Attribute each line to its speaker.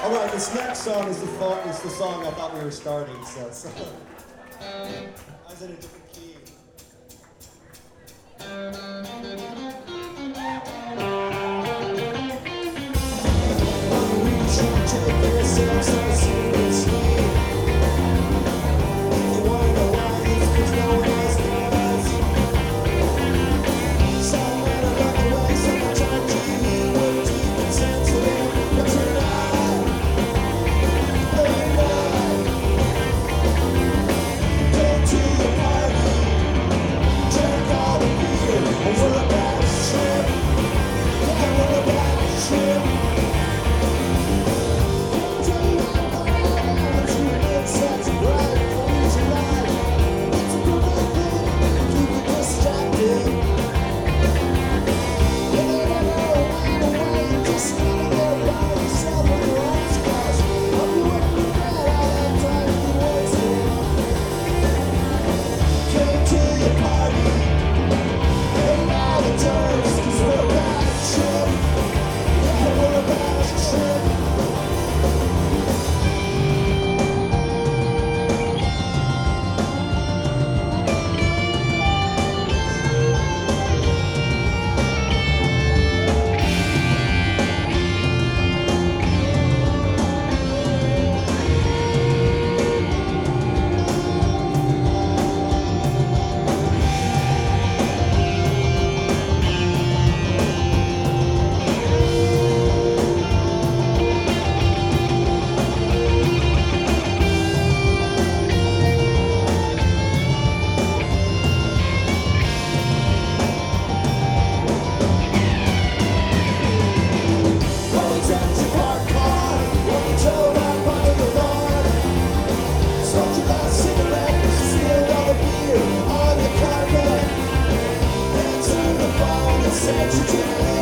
Speaker 1: All right, this next song is the song I thought we were starting. So I was in a different key. We should take ourselves so seriously. If you wanna know why, it's 'cause no one else does. Someone along the way, someone turned to you with deep and sensitive, but tonight. Said you did.